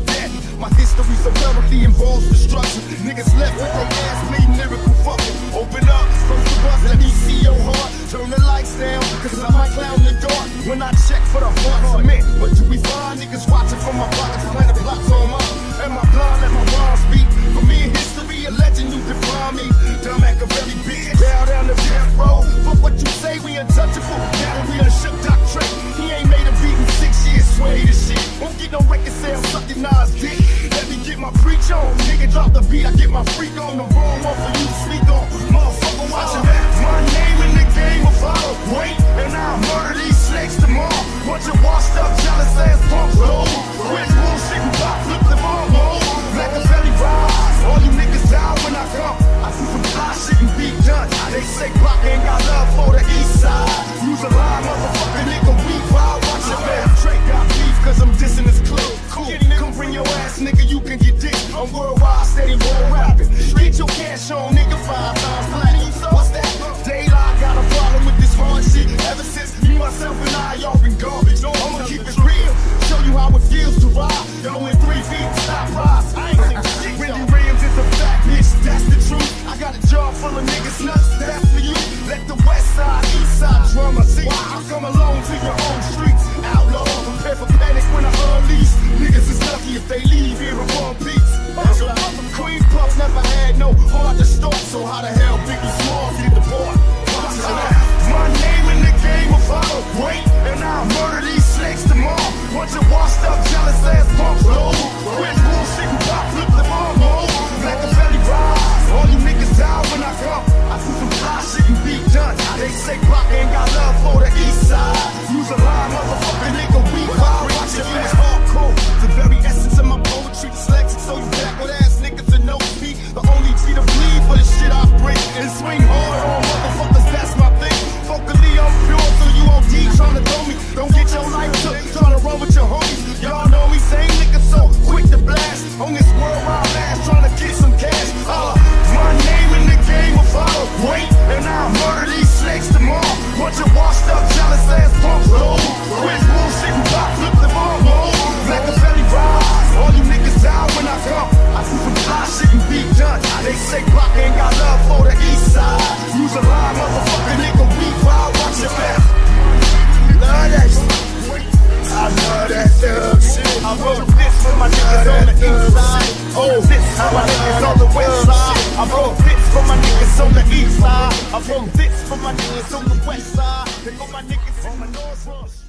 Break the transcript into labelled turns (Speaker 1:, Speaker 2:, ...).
Speaker 1: death. My history so thoroughly involves destruction. Niggas left with their ass bleeding, lyrical fucking. Open up, close the bus, let me see your heart. Turn the lights down, cause I might clown in the dark. When I check for the heart cement, but do we find niggas watching from my pockets, planting blocks on mine? Am I blind, let my rhymes speak? For me in history, a legend, you define me. Dumb Machiavelli bitch, bow down the death row. But what you say, we untouchable. Now that we done shook Doc Trey, he ain't made a beat in 6 years, swear he the shit. Won't get no record sales, sucking Nas dick. Let me get my preach on, nigga drop the beat, I get my freak on. The wrong one for you to speak on, motherfucker watch your back. My name in the game of follow, wait, and I'll murder these snakes tomorrow. Bunch of washed up, jealous ass punks, low. Quit bullshit and pop, flip them all, low. Machiavelli rise, all you niggas die when I come. I see some fly shit and be done. They say Block ain't got love for the east side. Use a line, motherfucker, nigga, we wild, watch your back. Trey got beef cause I'm dissing his club. Cool, come bring your ass, nigga, you can get dick. I'm worldwide, steady war rapping. Get your cash on, nigga, 5 times platinum. What's that? Daylight got a problem with this hard shit. Ever since me, myself, and I, y'all been garbage. I'ma keep it real, show you how it feels to ride. Y'all in 3 feet, stop rise. I ain't seen shit. Wendy Williams is a fat bitch, that's the truth. I got a jar full of niggas nuts, that's for you. Let the west side, east side drama see. I come alone to your own streets. Outlaw, prepare for panic when I unleash. Niggas is lucky if they leave here in one piece. Queen Puff never had no heart to start, so how the hell Biggie Smalls get the part? My name in the game of follow, wait, and I'll murder these snakes tomorrow. Bunch of washed up, jealous ass punks, low. Quit bullshit and pop, flip them all, low. Machiavelli rise, all you niggas die when I come. I see some fly shit and be done. They say Block ain't got love for the east side. Use a line, motherfucker, nigga, we wild, watch your back. Hardcore, the very essence of my poetry, dyslexic, so you backward ass niggas to know me. The only G to bleed for the shit I bring. And swing hard on motherfuckers, that's my thing. Vocally, I'm pure, so you OD tryna throw me. Don't get your life took, tryna run with your homies. Y'all know me, same nigga so quick to blast. On this worldwide ass, tryna get some cash. My name in the game of follow, wait, and I'll murder these snakes tomorrow. Bunch of washed up, jealous ass punks, low. Quit bullshit and pop, flip them all, low. Machiavelli rise, all you niggas die when I come. I see some fly shit and be done. They say Block ain't got love for the east side. Use a line, motherfucker, nigga, we wild, watch your back. Love that shit. I love that thug shit. I wrote this for my niggas on the east side. Oh, this for my niggas on the west side. I wrote this for my niggas on the east side. I wrote this for my niggas on the west side. They got my niggas on my north side.